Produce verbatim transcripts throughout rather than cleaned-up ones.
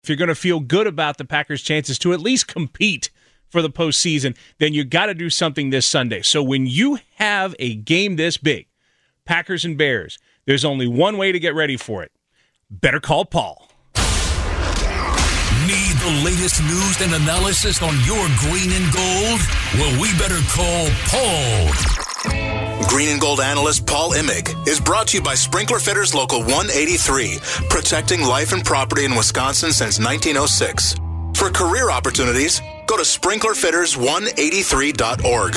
If you're going to feel good about the Packers' chances to at least compete for the postseason, then you got to do something this Sunday. So when you have a game this big, Packers and Bears, there's only one way to get ready for it. Better call Paul. Need the latest news and analysis on your green and gold? Well, we better call Paul. Green and Gold analyst Paul Imig is brought to you by Sprinkler Fitters Local one eighty-three, protecting life and property in Wisconsin since nineteen oh six. For career opportunities, go to sprinkler fitters one eighty-three dot org.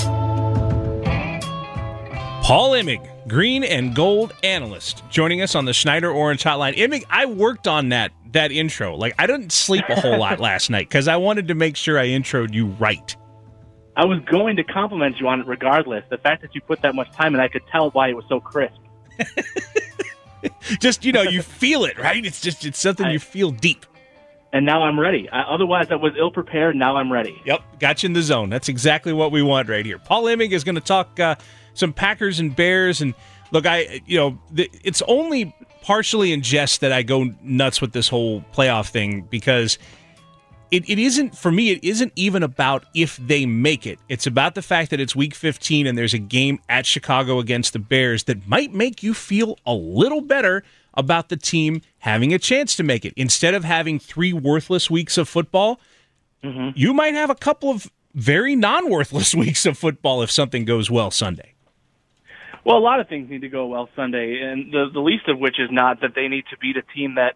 Paul Imig, Green and Gold analyst, joining us on the Schneider Orange Hotline. Imig, I worked on that that intro. Like, I didn't sleep a whole lot last night because I wanted to make sure I introed you right. I was going to compliment you on it regardless. The fact that you put that much time in, I could tell why it was so crisp. Just, you know, you feel it, right? It's just, it's something I, you feel deep. And now I'm ready. I, otherwise, I was ill-prepared. Now I'm ready. Yep, got you in the zone. That's exactly what we want right here. Paul Imig is going to talk uh, some Packers and Bears. And look, I, you know, the, it's only partially in jest that I go nuts with this whole playoff thing because It, it isn't, for me, it isn't even about if they make it. It's about the fact that it's week fifteen and there's a game at Chicago against the Bears that might make you feel a little better about the team having a chance to make it. Instead of having three worthless weeks of football, mm-hmm. you might have a couple of very non-worthless weeks of football if something goes well Sunday. Well, a lot of things need to go well Sunday, and the, the least of which is not that they need to beat a team that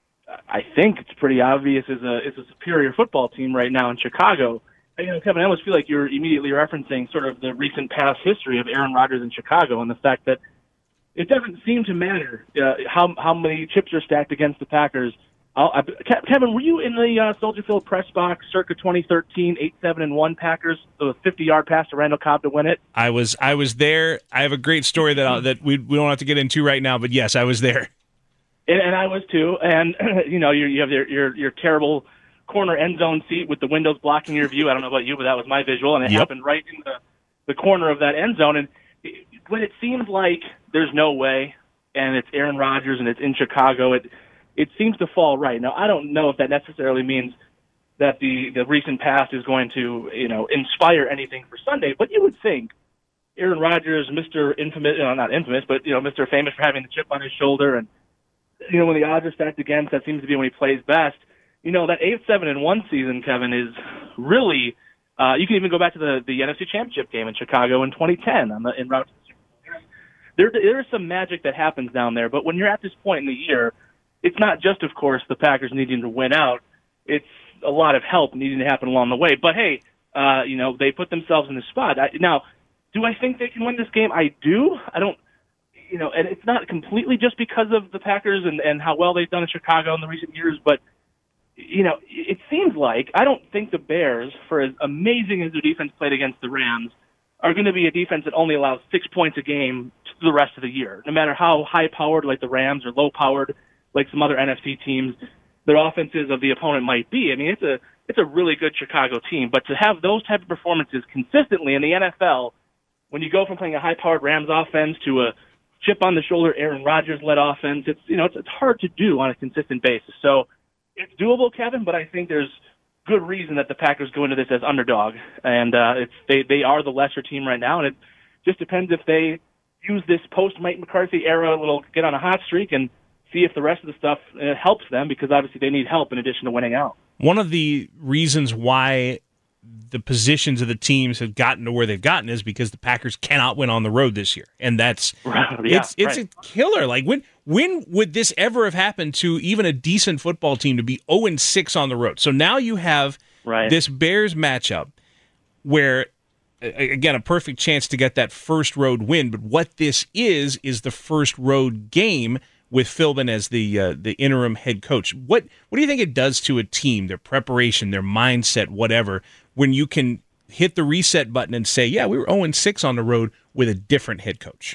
I think it's pretty obvious is a is a superior football team right now in Chicago. You know, Kevin, I almost feel like you're immediately referencing sort of the recent past history of Aaron Rodgers in Chicago and the fact that it doesn't seem to matter uh, how how many chips are stacked against the Packers. I'll, I, Kevin, were you in the uh, Soldier Field press box circa twenty thirteen, eight seven and one Packers, the fifty-yard pass to Randall Cobb to win it? I was I was there. I have a great story that I'll, that we we don't have to get into right now, but yes, I was there. And, and I was too, and you know, you you have your, your your terrible corner end zone seat with the windows blocking your view. I don't know about you, but that was my visual, and it yep. happened right in the the corner of that end zone. And it, when it seems like there's no way, and it's Aaron Rodgers and it's in Chicago, it it seems to fall right. Now, I don't know if that necessarily means that the the recent past is going to you know inspire anything for Sunday, but you would think Aaron Rodgers, Mister Infamous, you know, not infamous, but you know, Mister Famous for having the chip on his shoulder and you know, when the odds are stacked against, that seems to be when he plays best. You know, that eight seven and one season, Kevin, is really, uh, you can even go back to the, the N F C Championship game in Chicago in twenty ten on the en route to the Super Bowl. There, there is some magic that happens down there, but when you're at this point in the year, it's not just, of course, the Packers needing to win out. It's a lot of help needing to happen along the way. But, hey, uh, you know, they put themselves in this spot. I, now, do I think they can win this game? I do. I don't. You know, and it's not completely just because of the Packers and, and how well they've done in Chicago in the recent years, but, you know, it seems like I don't think the Bears, for as amazing as their defense played against the Rams, are going to be a defense that only allows six points a game to the rest of the year. No matter how high-powered like the Rams or low-powered like some other N F C teams their offenses of the opponent might be. I mean, it's a it's a really good Chicago team, but to have those type of performances consistently in the N F L, when you go from playing a high-powered Rams offense to a chip on the shoulder Aaron Rodgers-led offense, it's you know it's, it's hard to do on a consistent basis. So it's doable, Kevin, but I think there's good reason that the Packers go into this as underdog, and uh, it's they they are the lesser team right now, and it just depends if they use this post-Mike McCarthy era little get on a hot streak and see if the rest of the stuff uh, helps them, because obviously they need help in addition to winning out. One of the reasons why the positions of the teams have gotten to where they've gotten is because the Packers cannot win on the road this year, and that's right, yeah, it's it's right. a killer. Like when when would this ever have happened to even a decent football team to be oh and six on the road? So now you have right. this Bears matchup where, again, a perfect chance to get that first road win. But what this is is the first road game with Philbin as the uh, the interim head coach. What what do you think it does to a team, their preparation, their mindset, whatever, when you can hit the reset button and say, yeah, we were oh and six on the road with a different head coach?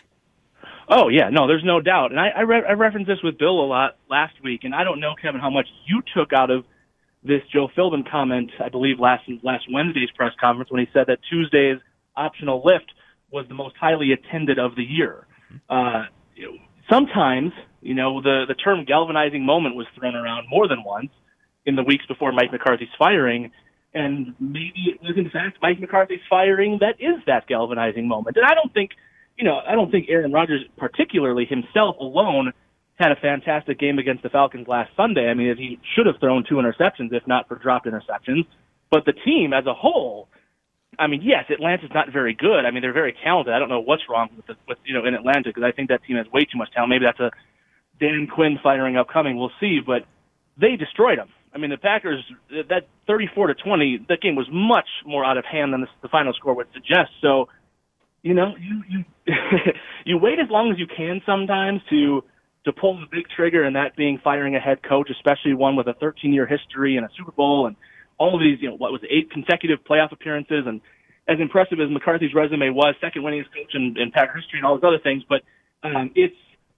Oh, yeah, no, there's no doubt. And I, I, re- I referenced this with Bill a lot last week, and I don't know, Kevin, how much you took out of this Joe Philbin comment, I believe, last last Wednesday's press conference when he said that Tuesday's optional lift was the most highly attended of the year. Uh, sometimes, you know, the, the term galvanizing moment was thrown around more than once. in the weeks before Mike McCarthy's firing. And maybe it was, in fact, Mike McCarthy's firing that is that galvanizing moment. And I don't think, you know, I don't think Aaron Rodgers, particularly himself alone, had a fantastic game against the Falcons last Sunday. I mean, he should have thrown two interceptions, if not for dropped interceptions. But the team as a whole, I mean, yes, Atlanta's not very good. I mean, they're very talented. I don't know what's wrong with, the, with you know, in Atlanta, because I think that team has way too much talent. Maybe that's a Dan Quinn firing upcoming. We'll see. But they destroyed them. I mean, the Packers, that thirty-four to twenty, that game was much more out of hand than the, the final score would suggest. So, you know, you you you wait as long as you can sometimes to to pull the big trigger, and that being firing a head coach, especially one with a thirteen-year history and a Super Bowl and all of these, you know, what was it, eight consecutive playoff appearances, and as impressive as McCarthy's resume was, second winningest coach in, in Packer history and all those other things. But um, it's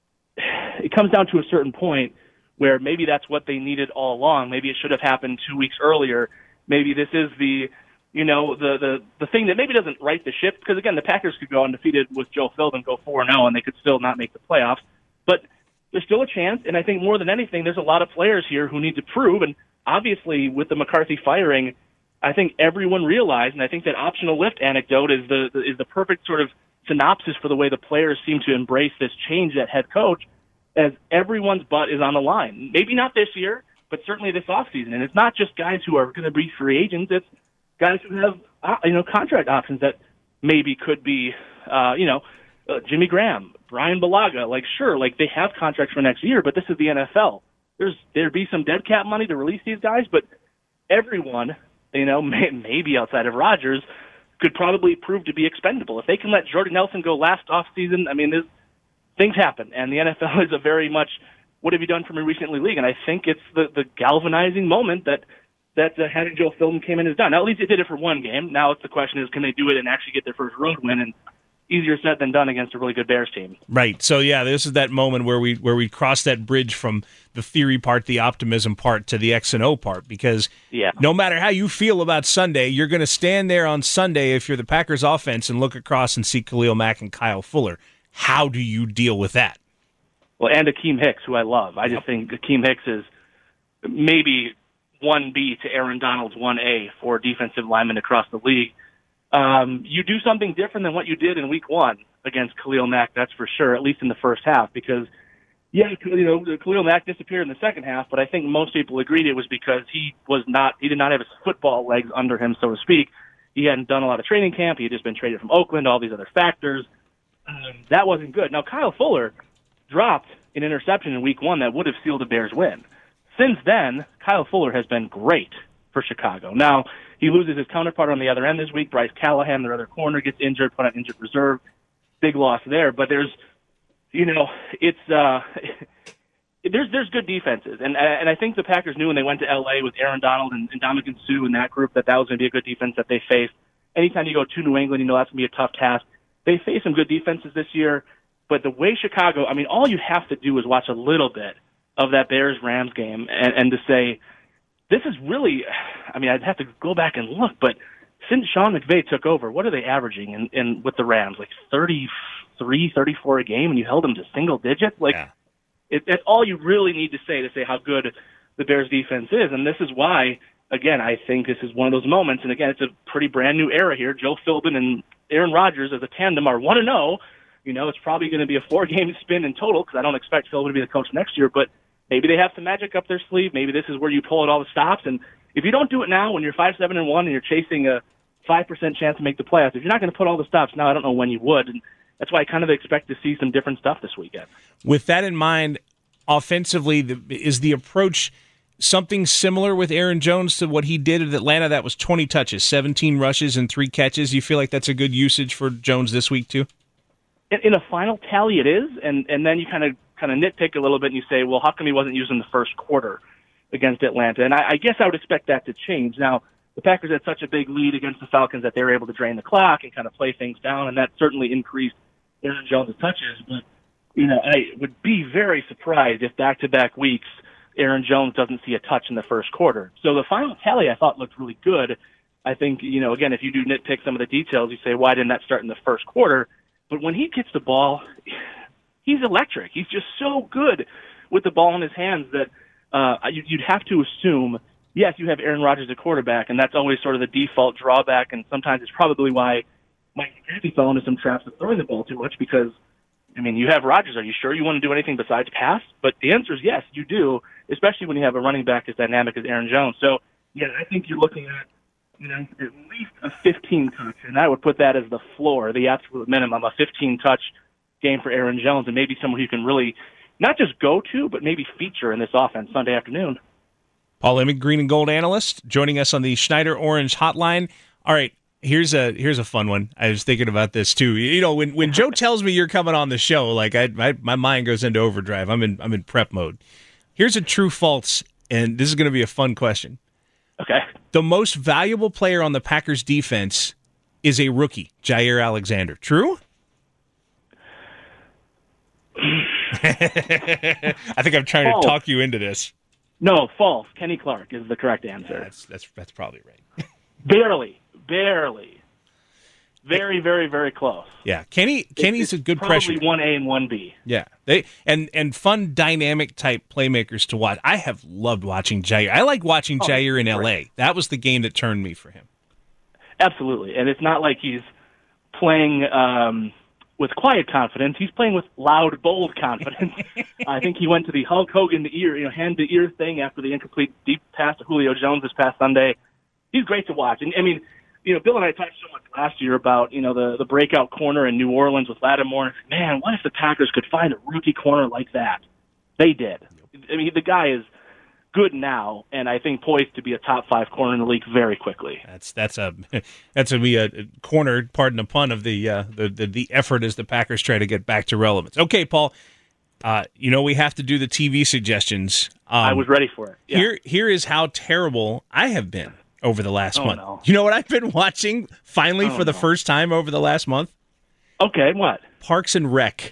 it comes down to a certain point where maybe that's what they needed all along. Maybe it should have happened two weeks earlier. Maybe this is the, you know, the the, the thing that maybe doesn't right the ship, because, again, the Packers could go undefeated with Joe Philbin, go four and oh, and they could still not make the playoffs. But there's still a chance, and I think more than anything, there's a lot of players here who need to prove, and obviously with the McCarthy firing, I think everyone realized, and I think that optional lift anecdote is the is the perfect sort of synopsis for the way the players seem to embrace this change at head coach, as everyone's butt is on the line. Maybe not this year, but certainly this offseason. And it's not just guys who are going to be free agents. It's guys who have, uh, you know, contract options that maybe could be, uh, you know, uh, Jimmy Graham, Brian Bulaga. Like, sure, like they have contracts for next year, but this is the N F L. There's there'd be some dead cap money to release these guys, but everyone, you know, may, maybe outside of Rodgers, could probably prove to be expendable. If they can let Jordan Nelson go last offseason, I mean, there's things happen, and the N F L is a very much, what have you done for me recently league? And I think it's the, the galvanizing moment that that uh, having Joe Philbin came in has done. Now, at least it did it for one game. Now it's the question is, can they do it and actually get their first road win? And easier said than done against a really good Bears team. Right. So, yeah, this is that moment where we where we cross that bridge from the theory part, the optimism part, to the X and O part, because yeah. no matter how you feel about Sunday, you're going to stand there on Sunday if you're the Packers offense and look across and see Khalil Mack and Kyle Fuller. How do you deal with that? Well, and Akeem Hicks, who I love. I just think Akeem Hicks is maybe one B to Aaron Donald's one A for defensive linemen across the league. Um, you do something different than what you did in week one against Khalil Mack, that's for sure, at least in the first half, because, yeah, you know, Khalil Mack disappeared in the second half, but I think most people agreed it was because he was not, he did not have his football legs under him, so to speak. He hadn't done a lot of training camp. He had just been traded from Oakland, all these other factors. Um, that wasn't good. Now, Kyle Fuller dropped an interception in week one that would have sealed the Bears' win. Since then, Kyle Fuller has been great for Chicago. Now, he loses his counterpart on the other end this week. Bryce Callahan, their other corner, gets injured, put on injured reserve. Big loss there. But there's, you know, it's uh, there's there's good defenses, and and I think the Packers knew when they went to L A with Aaron Donald and, and Ndamukong Suh and that group that that was going to be a good defense that they faced. Anytime you go to New England, you know that's going to be a tough task. They face some good defenses this year, but the way Chicago, I mean, all you have to do is watch a little bit of that Bears-Rams game and, and to say, this is really, I mean, I'd have to go back and look, but since Sean McVay took over, what are they averaging in, in with the Rams? Like thirty-three, thirty-four a game, and you held them to single digits? Like, yeah. it, that's all you really need to say to say how good the Bears defense is, and this is why, again, I think this is one of those moments, and again, it's a pretty brand new era here. Joe Philbin and Aaron Rodgers as a tandem are one and oh. You know, it's probably going to be a four-game spin in total because I don't expect Philbin to be the coach next year, but maybe they have some magic up their sleeve. Maybe this is where you pull out all the stops, and if you don't do it now when you're five seven and one and you're chasing a five percent chance to make the playoffs, if you're not going to put all the stops now, I don't know when you would, and that's why I kind of expect to see some different stuff this weekend. With that in mind, offensively, the, is the approach something similar with Aaron Jones to what he did at Atlanta? That was twenty touches, seventeen rushes, and three catches. You feel like that's a good usage for Jones this week too? In, in a final tally, it is, and and then you kind of kind of nitpick a little bit and you say, well, how come he wasn't used in the first quarter against Atlanta? And I, I guess I would expect that to change. Now, the Packers had such a big lead against the Falcons that they were able to drain the clock and kind of play things down, and that certainly increased Aaron Jones' touches. But, you know, I would be very surprised if back-to-back weeks Aaron Jones doesn't see a touch in the first quarter. So the final tally I thought looked really good. I think, you know, again, if you do nitpick some of the details, you say, why didn't that start in the first quarter? But when he gets the ball, he's electric. He's just so good with the ball in his hands that uh, you'd have to assume yes, you have Aaron Rodgers at quarterback, and that's always sort of the default drawback, and sometimes it's probably why Mike McCarthy fell into some traps of throwing the ball too much because, I mean, you have Rodgers. Are you sure you want to do anything besides pass? But the answer is yes, you do, especially when you have a running back as dynamic as Aaron Jones. So, yeah, I think you're looking at, you know, at least a fifteen touch, and I would put that as the floor, the absolute minimum, a fifteen touch game for Aaron Jones, and maybe someone who can really not just go to, but maybe feature in this offense Sunday afternoon. Paul Emick, Green and Gold analyst, joining us on the Schneider Orange Hotline. All right, here's a here's a fun one. I was thinking about this too. You know, when when Joe tells me you're coming on the show, like I, I my mind goes into overdrive. I'm in I'm in prep mode. Here's a true false, and this is going to be a fun question. Okay. The most valuable player on the Packers defense is a rookie, Jair Alexander. True? I think I'm trying false. to talk you into this. No, false. Kenny Clark is the correct answer. Yeah, that's that's that's probably right. Barely, barely, very, very, very close. Yeah, Kenny. Kenny's it's a good probably pressure. one A and one B. Yeah, they and and fun, dynamic type playmakers to watch. I have loved watching Jair. I like watching Oh, Jair in great. L A. That was the game that turned me for him. Absolutely, and it's not like he's playing um, with quiet confidence. He's playing with loud, bold confidence. I think he went to the Hulk Hogan ear, you know, hand to ear thing after the incomplete deep pass to Julio Jones this past Sunday. He's great to watch, and I mean, you know, Bill and I talked so much last year about, you know, the the breakout corner in New Orleans with Lattimore. Man, what if the Packers could find a rookie corner like that? They did. I mean, the guy is good now, and I think poised to be a top five corner in the league very quickly. That's that's a that's a be a corner, pardon the pun, of the uh, the, the the effort as the Packers try to get back to relevance. Okay, Paul, uh, you know we have to do the T V suggestions. Um, I was ready for it. Yeah. Here here is how terrible I have been over the last Oh, month. no. You know what I've been watching finally Oh, for the no. first time over the last month? Okay, what? Parks and Rec.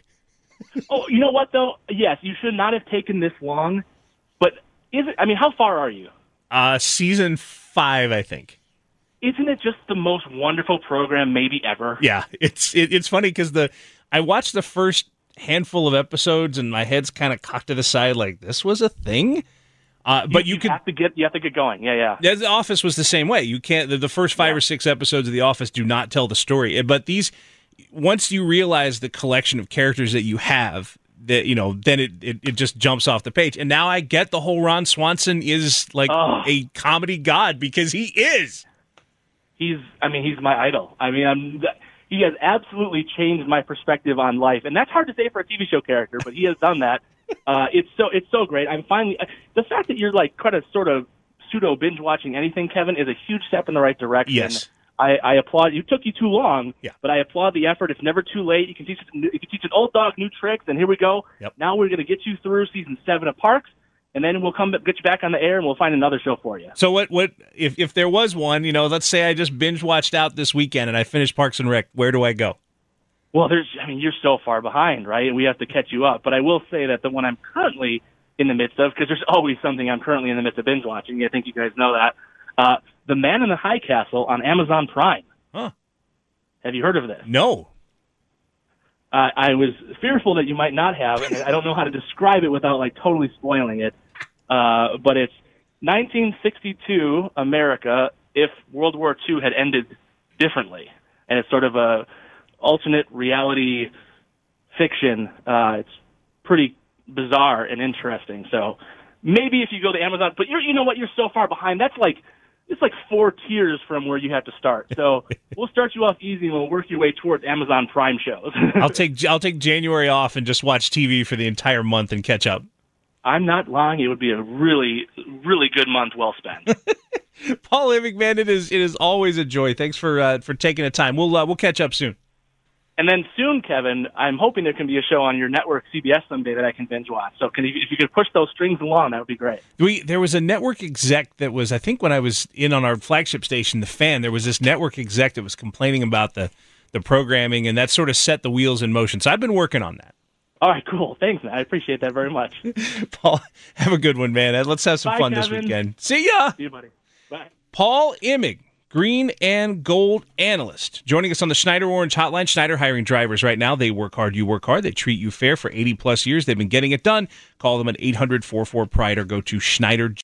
Oh, you know what, though? Yes, you should not have taken this long, but is it? I mean, how far are you? Uh, season five, I think. Isn't it just the most wonderful program maybe ever? Yeah, it's it, it's funny because the I watched the first handful of episodes and my head's kind of cocked to the side like this was a thing. Uh, but you, you could have to get you have to get going. Yeah, yeah. Yeah, The Office was the same way. You can't. The, the first five Yeah. or six episodes of The Office do not tell the story. But these, once you realize the collection of characters that you have, that you know, then it, it, it just jumps off the page. And now I get the whole Ron Swanson is like Oh. a comedy god because he is. He's. I mean, he's my idol. I mean, I'm. He has absolutely changed my perspective on life, and that's hard to say for a T V show character, but he has done that. Uh, it's so it's so great. I'm finally the fact that you're like kind of sort of pseudo binge watching anything, Kevin, is a huge step in the right direction. Yes. I, I applaud. You took you too long, Yeah. but I applaud the effort. It's never too late. You can teach you can teach an old dog new tricks, and here we go. Yep. Now we're going to get you through season seven of Parks, and then we'll come get you back on the air, and we'll find another show for you. So what? What if if there was one? You know, let's say I just binge watched out this weekend and I finished Parks and Rec. Where do I go? Well, there's, I mean, you're so far behind, right? And we have to catch you up. But I will say that the one I'm currently in the midst of, because there's always something I'm currently in the midst of binge watching. I think you guys know that. Uh, The Man in the High Castle on Amazon Prime. Huh? Have you heard of this? No. Uh, I was fearful that you might not have, and I don't know how to describe it without like totally spoiling it. Uh, but it's nineteen sixty-two America if World War Two had ended differently, and it's sort of a alternate reality fiction. Uh, it's pretty bizarre and interesting. So maybe if you go to Amazon, but you're, you know what, you're so far behind. That's like, it's like four tiers from where you have to start. So we'll start you off easy and we'll work your way towards Amazon Prime shows. I'll take I'll take January off and just watch T V for the entire month and catch up. I'm not lying. It would be a really, really good month well spent. Paul Emick, man, it is it is always a joy. Thanks for uh, for taking the time. We'll uh, we'll catch up soon. And then soon, Kevin, I'm hoping there can be a show on your network, C B S, someday that I can binge watch. So can you, if you could push those strings along, that would be great. We there was a network exec that was, I think when I was in on our flagship station, The Fan, there was this network exec that was complaining about the, the programming, and that sort of set the wheels in motion. So I've been working on that. All right, cool. Thanks, man. I appreciate that very much. Paul, have a good one, man. Let's have some Bye, fun Kevin. this weekend. See ya! See you, buddy. Bye. Paul Emick, Green and Gold analyst, joining us on the Schneider Orange Hotline. Schneider hiring drivers right now. They work hard, you work hard. They treat you fair for eighty plus years. They've been getting it done. Call them at eight hundred, four four, P R I D E or go to Schneider